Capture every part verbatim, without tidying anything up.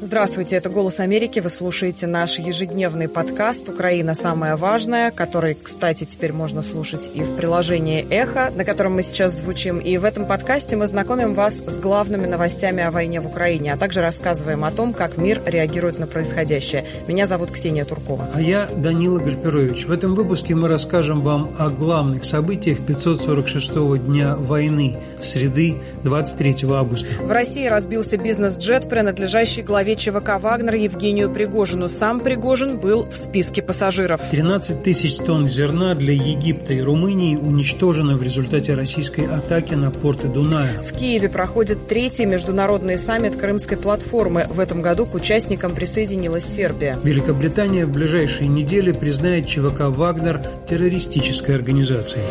Здравствуйте, это «Голос Америки». Вы слушаете наш ежедневный подкаст «Украина. Самое важное», который, кстати, теперь можно слушать и в приложении «Эхо», на котором мы сейчас звучим. И в этом подкасте мы знакомим вас с главными новостями о войне в Украине, а также рассказываем о том, как мир реагирует на происходящее. Меня зовут Ксения Туркова. А я Данила Гальперович. В этом выпуске мы расскажем вам о главных событиях пятьсот сорок шестого дня войны, среды двадцать третьего августа. В России разбился бизнес-джет, принадлежащий главе ЧВК «Вагнер» Евгению Пригожину. Сам Пригожин был в списке пассажиров. тринадцать тысяч тонн зерна для Египта и Румынии уничтожено в результате российской атаки на порты Дуная. В Киеве проходит третий международный саммит Крымской платформы. В этом году к участникам присоединилась Сербия. Великобритания в ближайшие недели признает ЧВК «Вагнер» террористической организацией.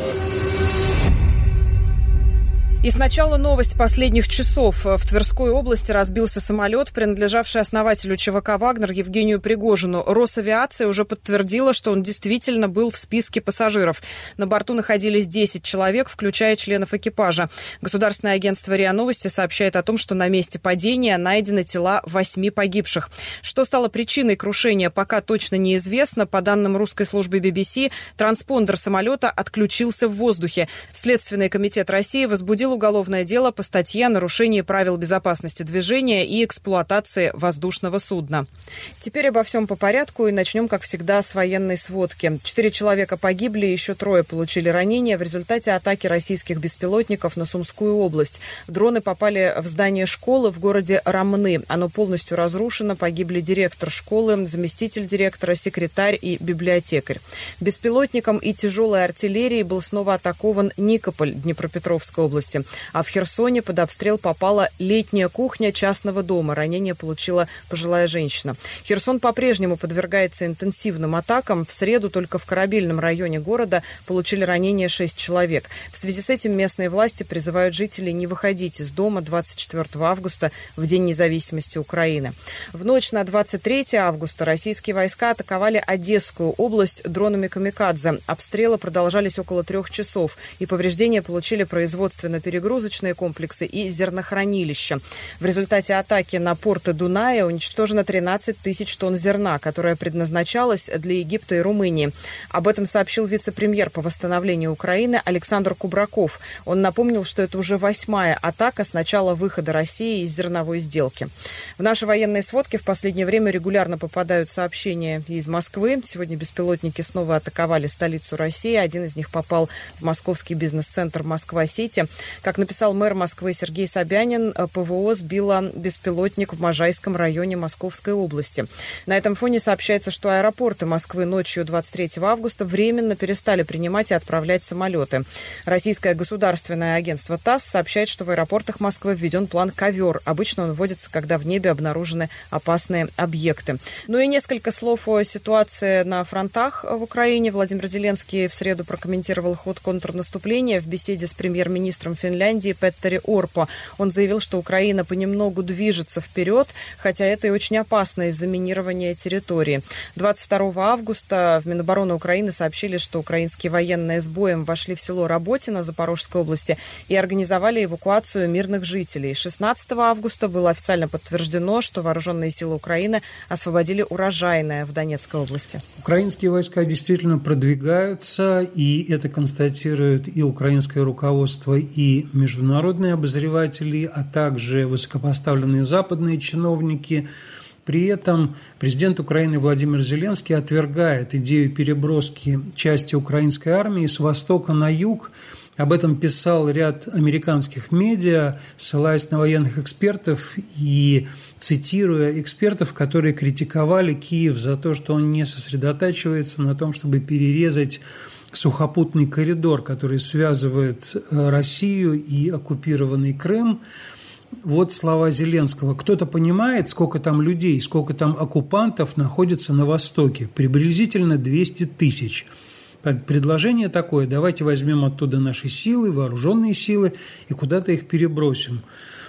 И сначала новость последних часов. В Тверской области разбился самолет, принадлежавший основателю ЧВК «Вагнер» Евгению Пригожину. Росавиация уже подтвердила, что он действительно был в списке пассажиров. На борту находились десять человек, включая членов экипажа. Государственное агентство РИА Новости сообщает о том, что на месте падения найдены тела восьми погибших. Что стало причиной крушения, пока точно неизвестно. По данным русской службы би би си, транспондер самолета отключился в воздухе. Следственный комитет России возбудил уголовное дело по статье о нарушении правил безопасности движения и эксплуатации воздушного судна. Теперь обо всем по порядку и начнем, как всегда, с военной сводки. Четыре человека погибли, еще трое получили ранения в результате атаки российских беспилотников на Сумскую область. Дроны попали в здание школы в городе Ромны. Оно полностью разрушено. Погибли директор школы, заместитель директора, секретарь и библиотекарь. Беспилотником и тяжелой артиллерией был снова атакован Никополь Днепропетровской области. А в Херсоне под обстрел попала летняя кухня частного дома. Ранение получила пожилая женщина. Херсон по-прежнему подвергается интенсивным атакам. В среду только в корабельном районе города получили ранение шесть человек. В связи с этим местные власти призывают жителей не выходить из дома двадцать четвёртого августа, в День независимости Украины. В ночь на двадцать третье августа российские войска атаковали Одесскую область дронами «Камикадзе». Обстрелы продолжались около трех часов, и повреждения получили производственно-перегрузочные комплексы и зернохранилища. В результате атаки на порты Дуная уничтожено тринадцать тысяч тонн зерна, которое предназначалось для Египта и Румынии. Об этом сообщил вице-премьер по восстановлению Украины Александр Кубраков. Он напомнил, что это уже восьмая атака с начала выхода России из зерновой сделки. В наши военные сводки в последнее время регулярно попадают сообщения из Москвы. Сегодня беспилотники снова атаковали столицу России. Один из них попал в московский бизнес-центр «Москва-Сити». Как написал мэр Москвы Сергей Собянин, ПВО сбила беспилотник в Можайском районе Московской области. На этом фоне сообщается, что аэропорты Москвы ночью двадцать третьего августа временно перестали принимать и отправлять самолеты. Российское государственное агентство ТАСС сообщает, что в аэропортах Москвы введен план «Ковер». Обычно он вводится, когда в небе обнаружены опасные объекты. Ну и несколько слов о ситуации на фронтах в Украине. Владимир Зеленский в среду прокомментировал ход контрнаступления в беседе с премьер-министром Финляндии Петтери Орпо. Он заявил, что Украина понемногу движется вперед, хотя это и очень опасно из-за минирования территории. двадцать второго августа в Минобороны Украины сообщили, что украинские военные с боем вошли в село Работино Запорожской области и организовали эвакуацию мирных жителей. шестнадцатого августа было официально подтверждено, что вооруженные силы Украины освободили Урожайное в Донецкой области. Украинские войска действительно продвигаются, и это констатирует и украинское руководство, и международные обозреватели, а также высокопоставленные западные чиновники. При этом президент Украины Владимир Зеленский отвергает идею переброски части украинской армии с востока на юг. Об этом писал ряд американских медиа, ссылаясь на военных экспертов и цитируя экспертов, которые критиковали Киев за то, что он не сосредотачивается на том, чтобы перерезать сухопутный коридор, который связывает Россию и оккупированный Крым. Вот слова Зеленского. Кто-то понимает, сколько там людей, сколько там оккупантов находится на Востоке? Приблизительно двести тысяч. Предложение такое: давайте возьмем оттуда наши силы, вооруженные силы, и куда-то их перебросим.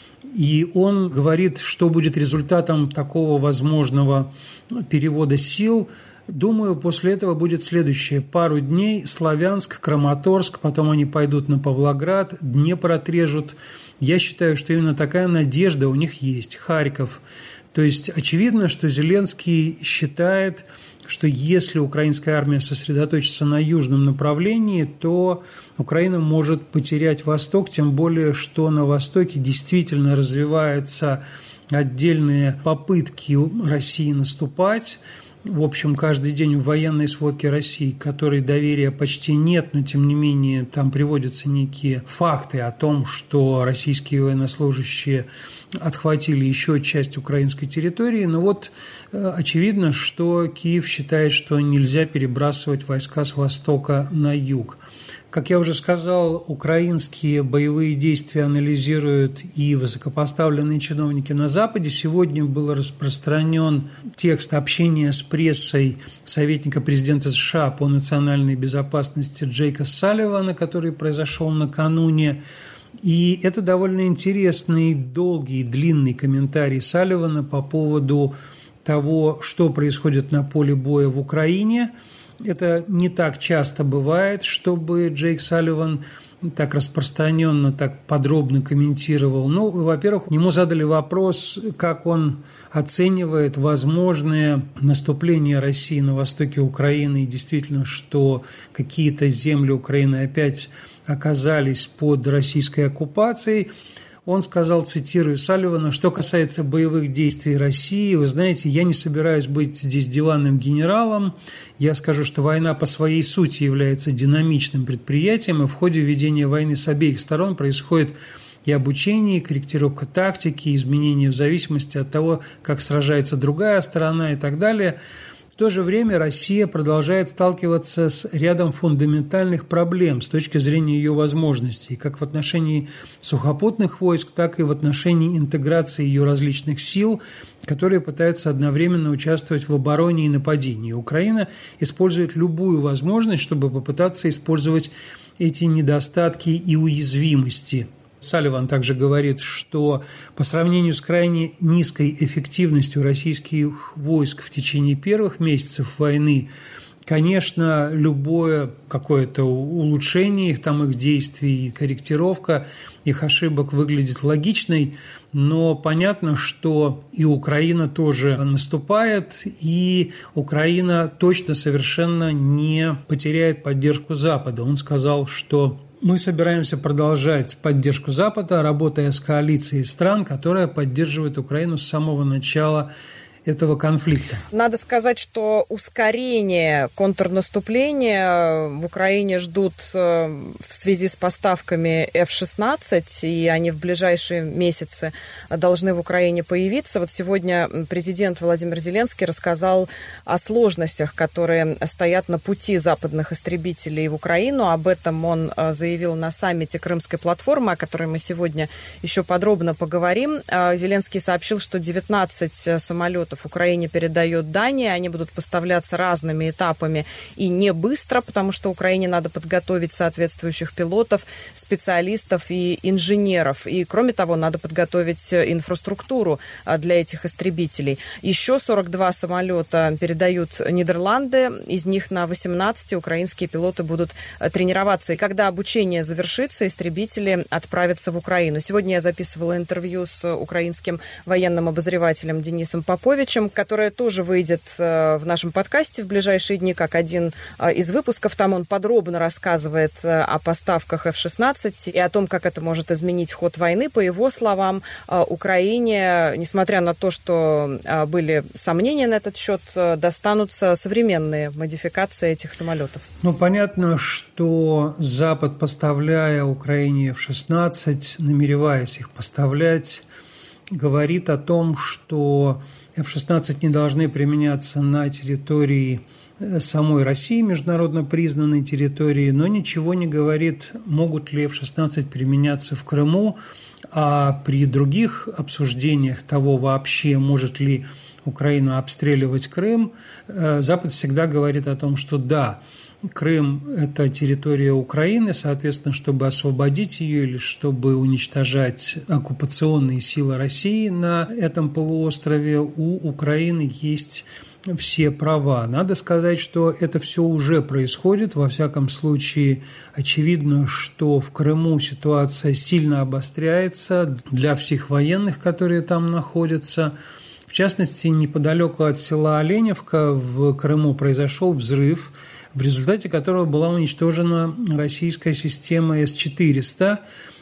И он говорит, что будет результатом такого возможного перевода сил. Думаю, после этого будет следующее. Пару дней Славянск, Краматорск, потом они пойдут на Павлоград, Днепр отрежут. Я считаю, что именно такая надежда у них есть. Харьков. То есть очевидно, что Зеленский считает, что если украинская армия сосредоточится на южном направлении, то Украина может потерять Восток, тем более, что на Востоке действительно развиваются отдельные попытки России наступать. В общем, каждый день в военной сводке России, к которой доверия почти нет, но тем не менее там приводятся некие факты о том, что российские военнослужащие отхватили еще часть украинской территории. Но вот очевидно, что Киев считает, что нельзя перебрасывать войска с востока на юг. Как я уже сказал, украинские боевые действия анализируют и высокопоставленные чиновники на Западе. Сегодня был распространен текст общения с прессой советника президента США по национальной безопасности Джейка Салливана, который произошел накануне. И это довольно интересный, долгий, длинный комментарий Салливана по поводу того, что происходит на поле боя в Украине. Это не так часто бывает, чтобы Джейк Салливан так распространенно, так подробно комментировал. Ну, во-первых, ему задали вопрос, как он оценивает возможное наступление России на востоке Украины, и действительно, что какие-то земли Украины опять оказались под российской оккупацией. Он сказал, цитирую Салливана, что касается боевых действий России, вы знаете, я не собираюсь быть здесь диванным генералом. Я скажу, что война по своей сути является динамичным предприятием, и в ходе ведения войны с обеих сторон происходит и обучение, и корректировка тактики, и изменения в зависимости от того, как сражается другая сторона и так далее. В то же время Россия продолжает сталкиваться с рядом фундаментальных проблем с точки зрения ее возможностей, как в отношении сухопутных войск, так и в отношении интеграции ее различных сил, которые пытаются одновременно участвовать в обороне и нападении. Украина использует любую возможность, чтобы попытаться использовать эти недостатки и уязвимости. Салливан также говорит, что по сравнению с крайне низкой эффективностью российских войск в течение первых месяцев войны, конечно, любое какое-то улучшение их, там, их действий и корректировка их ошибок выглядит логичной, но понятно, что и Украина тоже наступает, и Украина точно совершенно не потеряет поддержку Запада. Он сказал, что мы собираемся продолжать поддержку Запада, работая с коалицией стран, которая поддерживает Украину с самого начала этого конфликта. Надо сказать, что ускорение контрнаступления в Украине ждут в связи с поставками эф шестнадцать, и они в ближайшие месяцы должны в Украине появиться. Вот сегодня президент Владимир Зеленский рассказал о сложностях, которые стоят на пути западных истребителей в Украину. Об этом он заявил на саммите Крымской платформы, о которой мы сегодня еще подробно поговорим. Зеленский сообщил, что девятнадцать самолетов в Украине передает Дания. Они будут поставляться разными этапами и не быстро, потому что Украине надо подготовить соответствующих пилотов, специалистов и инженеров. И, кроме того, надо подготовить инфраструктуру для этих истребителей. Еще сорок два самолета передают Нидерланды. Из них на восемнадцати украинские пилоты будут тренироваться. И когда обучение завершится, истребители отправятся в Украину. Сегодня я записывала интервью с украинским военным обозревателем Денисом Поповичем, которая тоже выйдет в нашем подкасте в ближайшие дни, как один из выпусков. Там он подробно рассказывает о поставках эф шестнадцать и о том, как это может изменить ход войны. По его словам, Украине, несмотря на то, что были сомнения на этот счет, достанутся современные модификации этих самолетов. Ну, понятно, что Запад, поставляя Украине эф шестнадцать, намереваясь их поставлять, говорит о том, что эф шестнадцать не должны применяться на территории самой России, международно признанной территории, но ничего не говорит, могут ли эф шестнадцать применяться в Крыму, а при других обсуждениях того вообще, может ли Украина обстреливать Крым, Запад всегда говорит о том, что да, Крым – это территория Украины, соответственно, чтобы освободить ее или чтобы уничтожать оккупационные силы России на этом полуострове, у Украины есть все права. Надо сказать, что это все уже происходит. Во всяком случае, очевидно, что в Крыму ситуация сильно обостряется для всех военных, которые там находятся. В частности, неподалеку от села Оленевка в Крыму произошел взрыв, в результате которого была уничтожена российская система эс четыреста.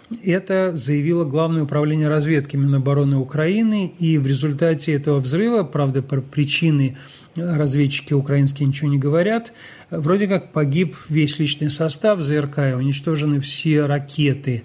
Это заявило Главное управление разведки Минобороны Украины, и в результате этого взрыва, правда, про причины разведчики украинские ничего не говорят, вроде как погиб весь личный состав ЗРК, и уничтожены все ракеты.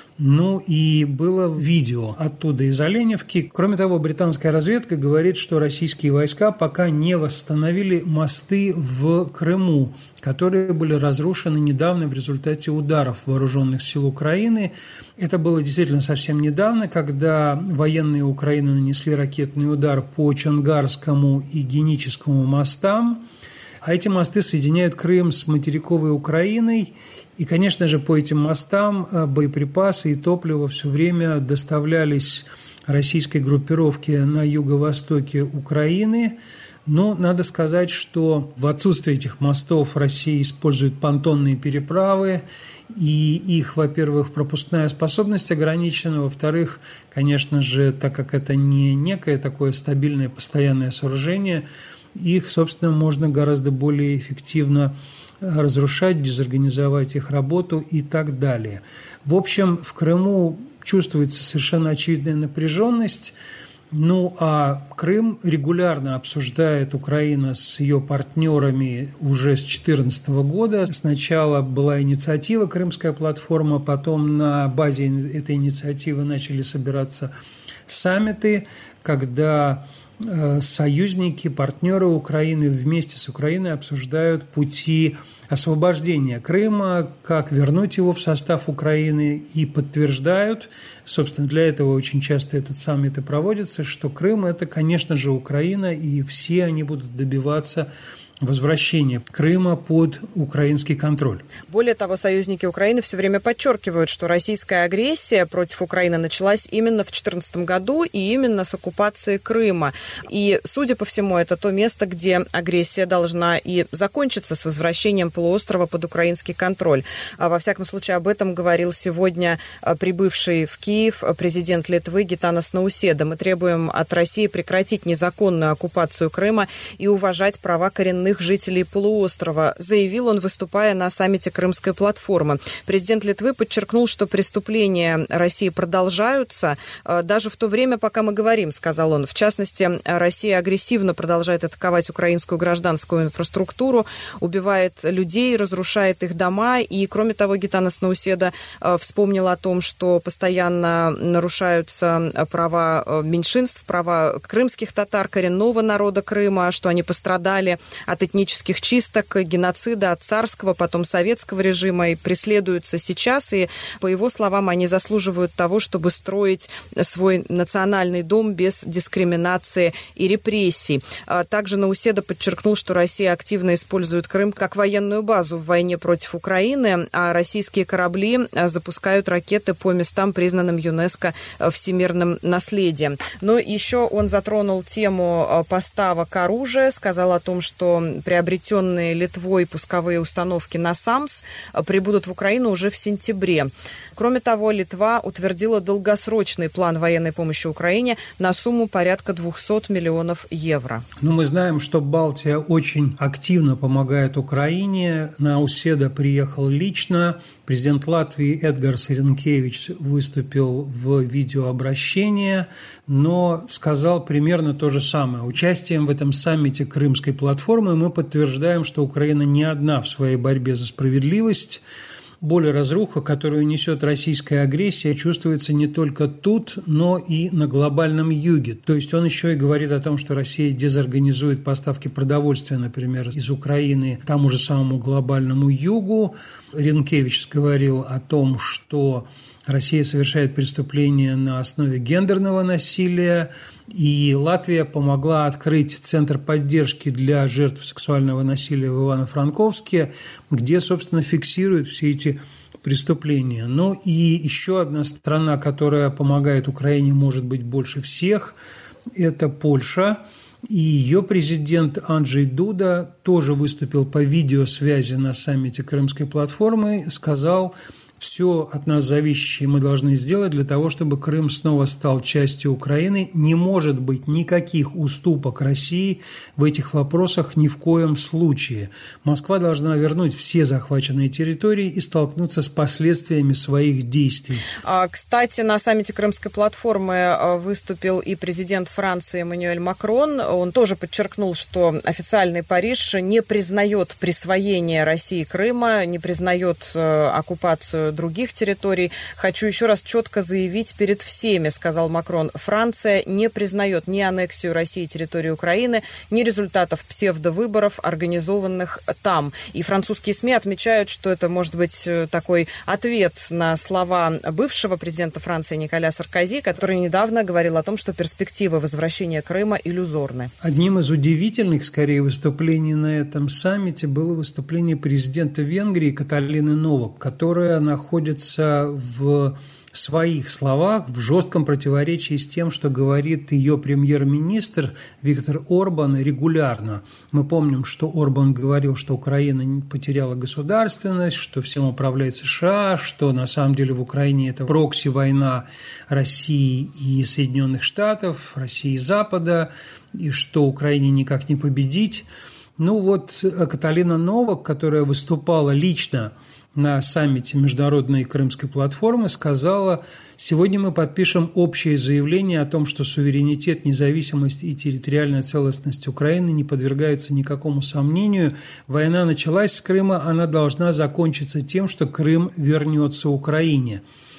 Ну и было видео оттуда из Оленевки. Кроме того, британская разведка говорит, что российские войска пока не восстановили мосты в Крыму, которые были разрушены недавно в результате ударов вооруженных сил Украины. Это было действительно совсем недавно, когда военные Украины нанесли ракетный удар по Чонгарскому и Геническому мостам. А эти мосты соединяют Крым с материковой Украиной. И, конечно же, по этим мостам боеприпасы и топливо все время доставлялись российской группировке на юго-востоке Украины. Но надо сказать, что в отсутствие этих мостов Россия использует понтонные переправы, и их, во-первых, пропускная способность ограничена, во-вторых, конечно же, так как это не некое такое стабильное постоянное сооружение, их, собственно, можно гораздо более эффективно разрушать, дезорганизовать их работу и так далее. В общем, в Крыму чувствуется совершенно очевидная напряженность. Ну, а Крым регулярно обсуждает Украина с ее партнерами уже с две тысячи четырнадцатого года. Сначала была инициатива «Крымская платформа», потом на базе этой инициативы начали собираться саммиты, когда союзники, партнеры Украины вместе с Украиной обсуждают пути освобождения Крыма, как вернуть его в состав Украины, и подтверждают, собственно, для этого очень часто этот саммит и проводится, что Крым – это, конечно же, Украина, и все они будут добиваться возвращения Крыма под украинский контроль. Более того, союзники Украины все время подчеркивают, что российская агрессия против Украины началась именно в две тысячи четырнадцатом году и именно с оккупации Крыма. И, судя по всему, это то место, где агрессия должна и закончиться с возвращением полуострова под украинский контроль. А во всяком случае, об этом говорил сегодня прибывший в Киев президент Литвы Гитанас Науседа. Мы требуем от России прекратить незаконную оккупацию Крыма и уважать права коренных жителей полуострова, заявил он, выступая на саммите Крымской платформы. Президент Литвы подчеркнул, что преступления России продолжаются даже в то время, пока мы говорим, сказал он. В частности, Россия агрессивно продолжает атаковать украинскую гражданскую инфраструктуру, убивает людей, разрушает их дома. И, кроме того, Гитанас Науседа вспомнил о том, что постоянно нарушаются права меньшинств, права крымских татар, коренного народа Крыма, что они пострадали от этнических чисток, геноцида от царского, потом советского режима и преследуются сейчас. И, по его словам, они заслуживают того, чтобы строить свой национальный дом без дискриминации и репрессий. Также Науседа подчеркнул, что Россия активно использует Крым как военную базу в войне против Украины, а российские корабли запускают ракеты по местам, признанным ЮНЕСКО всемирным наследием. Но еще он затронул тему поставок оружия, сказал о том, что приобретенные Литвой пусковые установки «Насамс» прибудут в Украину уже в сентябре. Кроме того, Литва утвердила долгосрочный план военной помощи Украине на сумму порядка двухсот миллионов евро. Ну, мы знаем, что Балтия очень активно помогает Украине. Науседа приехал лично. Президент Латвии Эдгарс Ринкевич выступил в видеообращении, но сказал примерно то же самое. Участием в этом саммите Крымской платформы мы подтверждаем, что Украина не одна в своей борьбе за справедливость. Боль и разруха, которую несет российская агрессия, чувствуется не только тут, но и на глобальном юге. То есть он еще и говорит о том, что Россия дезорганизует поставки продовольствия, например, из Украины тому же самому глобальному югу. Ринкевич говорил о том, что Россия совершает преступления на основе гендерного насилия, и Латвия помогла открыть центр поддержки для жертв сексуального насилия в Ивано-Франковске, где, собственно, фиксируют все эти преступления. Ну и еще одна страна, которая помогает Украине, может быть, больше всех, это Польша. И ее президент Анджей Дуда тоже выступил по видеосвязи на саммите Крымской платформы, сказал: все от нас зависящее мы должны сделать для того, чтобы Крым снова стал частью Украины. Не может быть никаких уступок России в этих вопросах ни в коем случае. Москва должна вернуть все захваченные территории и столкнуться с последствиями своих действий. Кстати, на саммите Крымской платформы выступил и президент Франции Эммануэль Макрон. Он тоже подчеркнул, что официальный Париж не признает присвоение России Крыма, не признает оккупацию других территорий. Хочу еще раз четко заявить перед всеми, сказал Макрон, Франция не признает ни аннексию России территории Украины, ни результатов псевдовыборов, организованных там. И французские СМИ отмечают, что это может быть такой ответ на слова бывшего президента Франции Николя Саркози, который недавно говорил о том, что перспективы возвращения Крыма иллюзорны. Одним из удивительных, скорее, выступлений на этом саммите было выступление президента Венгрии Каталины Новак, которая находится находится в своих словах в жестком противоречии с тем, что говорит ее премьер-министр Виктор Орбан регулярно. Мы помним, что Орбан говорил, что Украина потеряла государственность, что всем управляет США, что на самом деле в Украине это прокси-война России и Соединенных Штатов, России и Запада, и что Украине никак не победить. Ну вот Каталина Новак, которая выступала лично на саммите Международной Крымской платформы, сказала: сегодня мы подпишем общее заявление о том, что суверенитет, независимость и территориальная целостность Украины не подвергаются никакому сомнению. Война началась с Крыма, она должна закончиться тем, что Крым вернется Украине.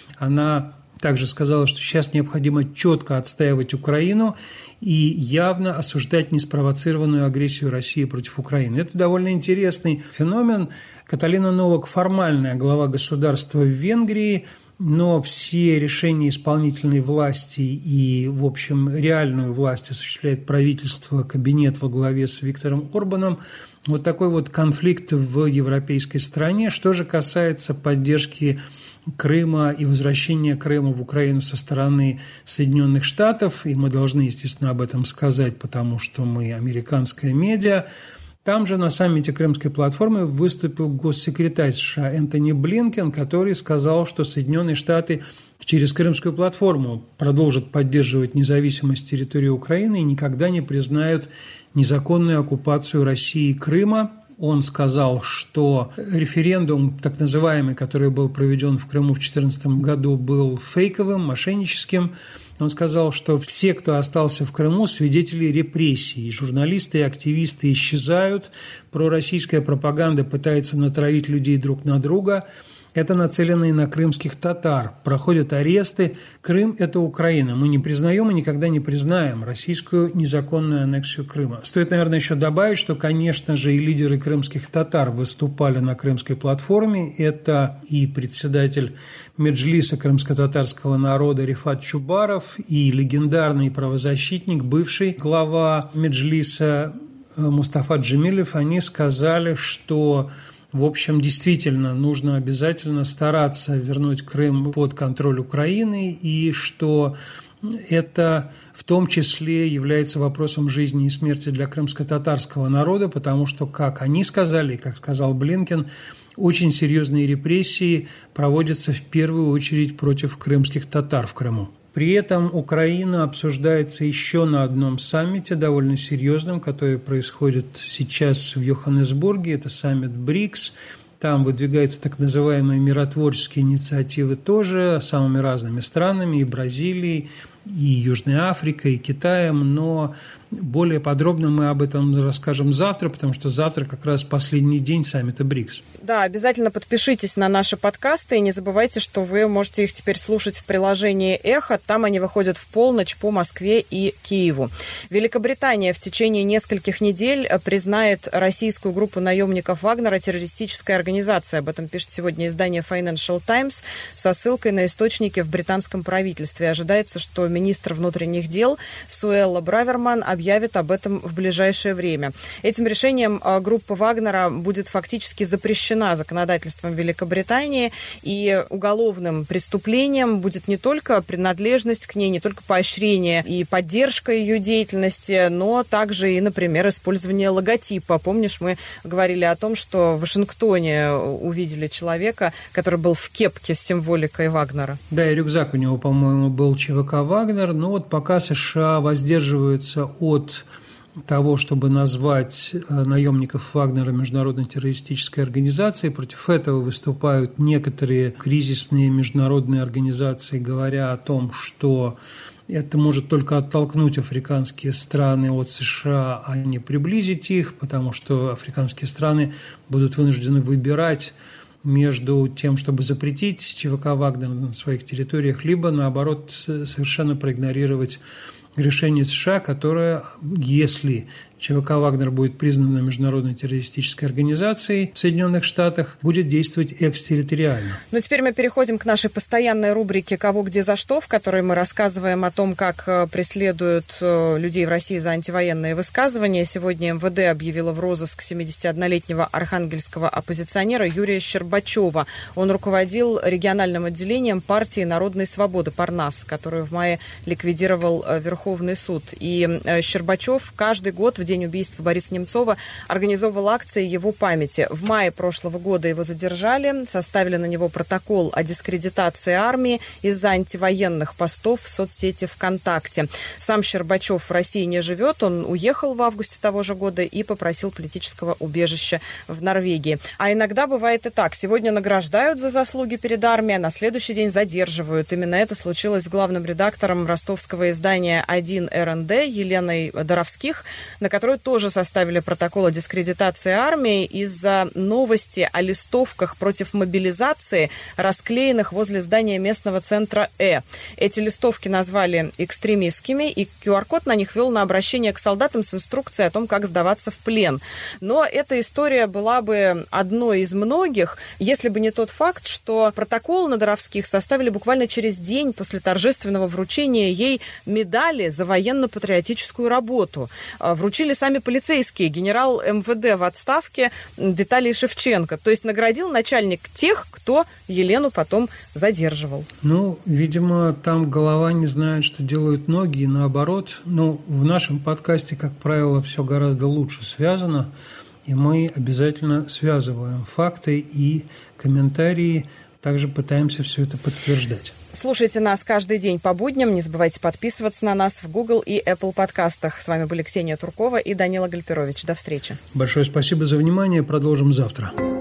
Она также сказала, что сейчас необходимо четко отстаивать Украину и явно осуждать неспровоцированную агрессию России против Украины. Это довольно интересный феномен. Каталина Новак – формальная глава государства в Венгрии, но все решения исполнительной власти и, в общем, реальную власть осуществляет правительство, кабинет во главе с Виктором Орбаном. Вот такой вот конфликт в европейской стране. Что же касается поддержки Крыма и возвращения Крыма в Украину со стороны Соединенных Штатов, и мы должны, естественно, об этом сказать, потому что мы американская медиа. Там же на саммите Крымской платформы выступил госсекретарь США Энтони Блинкен, который сказал, что Соединенные Штаты через Крымскую платформу продолжат поддерживать независимость территории Украины и никогда не признают незаконную оккупацию России и Крыма. Он сказал, что референдум, так называемый, который был проведен в Крыму в две тысячи четырнадцатом году, был фейковым, мошенническим. Он сказал, что все, кто остался в Крыму, свидетели репрессий. Журналисты и активисты исчезают, пророссийская пропаганда пытается натравить людей друг на друга. Это нацелено и на крымских татар. Проходят аресты. Крым – это Украина. Мы не признаем и никогда не признаем российскую незаконную аннексию Крыма. Стоит, наверное, еще добавить, что, конечно же, и лидеры крымских татар выступали на Крымской платформе. Это и председатель Меджлиса крымско-татарского народа Рифат Чубаров, и легендарный правозащитник, бывший глава Меджлиса Мустафа Джемилев. Они сказали, что в общем, действительно, нужно обязательно стараться вернуть Крым под контроль Украины, и что это в том числе является вопросом жизни и смерти для крымско-татарского народа, потому что, как они сказали, как сказал Блинкен, очень серьезные репрессии проводятся в первую очередь против крымских татар в Крыму. При этом Украина обсуждается еще на одном саммите, довольно серьезном, который происходит сейчас в Йоханнесбурге. Это саммит БРИКС. Там выдвигаются так называемые миротворческие инициативы тоже самыми разными странами, и Бразилией, и Южной Африкой, и Китаем, но более подробно мы об этом расскажем завтра, потому что завтра как раз последний день саммита БРИКС. Да, обязательно подпишитесь на наши подкасты и не забывайте, что вы можете их теперь слушать в приложении «Эхо». Там они выходят в полночь по Москве и Киеву. Великобритания в течение нескольких недель признает российскую группу наемников Вагнера террористической организацией. Об этом пишет сегодня издание Financial Times со ссылкой на источники в британском правительстве. Ожидается, что министр внутренних дел Суэлла Браверман объявит объявит об этом в ближайшее время. Этим решением группа Вагнера будет фактически запрещена законодательством Великобритании, и уголовным преступлением будет не только принадлежность к ней, не только поощрение и поддержка ее деятельности, но также и, например, использование логотипа. Помнишь, мы говорили о том, что в Вашингтоне увидели человека, который был в кепке с символикой Вагнера. Да, и рюкзак у него, по-моему, был ЧВК «Вагнер». Но вот пока США воздерживаются от того, чтобы назвать наемников Вагнера международной террористической организацией, против этого выступают некоторые кризисные международные организации, говоря о том, что это может только оттолкнуть африканские страны от США, а не приблизить их, потому что африканские страны будут вынуждены выбирать между тем, чтобы запретить ЧВК «Вагнер» на своих территориях, либо, наоборот, совершенно проигнорировать решение США, которое, если ЧВК «Вагнер» будет признана международной террористической организацией в Соединенных Штатах, будет действовать экстерриториально. Ну, теперь мы переходим к нашей постоянной рубрике «Кого, где, за что», в которой мы рассказываем о том, как преследуют людей в России за антивоенные высказывания. Сегодня эм вэ дэ объявила в розыск семидесятиоднолетнего архангельского оппозиционера Юрия Щербачева. Он руководил региональным отделением партии «Народной свободы» Парнас, которую в мае ликвидировал Верховный суд. И Щербачев каждый год в день убийства Бориса Немцова организовывал акции его памяти. В мае прошлого года его задержали, составили на него протокол о дискредитации армии из-за антивоенных постов в соцсети ВКонтакте. Сам Щербачев в России не живет, он уехал в августе того же года и попросил политического убежища в Норвегии. А иногда бывает и так. Сегодня награждают за заслуги перед армией, а на следующий день задерживают. Именно это случилось с главным редактором ростовского издания один эр эн дэ Еленой Доровских, на которую тоже составили протокол о дискредитации армии из-за новости о листовках против мобилизации, расклеенных возле здания местного центра Э. Эти листовки назвали экстремистскими, и ку ар код на них вел на обращение к солдатам с инструкцией о том, как сдаваться в плен. Но эта история была бы одной из многих, если бы не тот факт, что протокол на Доровских составили буквально через день после торжественного вручения ей медали за военно-патриотическую работу. Вручили сами полицейские, генерал эм вэ дэ в отставке Виталий Шевченко. То есть наградил начальник тех, кто Елену потом задерживал. Ну, видимо, там голова не знает, что делают ноги, и наоборот. Но в нашем подкасте, как правило, все гораздо лучше связано, и мы обязательно связываем факты и комментарии, также пытаемся все это подтверждать. Слушайте нас каждый день по будням. Не забывайте подписываться на нас в Google и Apple подкастах. С вами были Ксения Туркова и Данила Гальперович. До встречи. Большое спасибо за внимание. Продолжим завтра.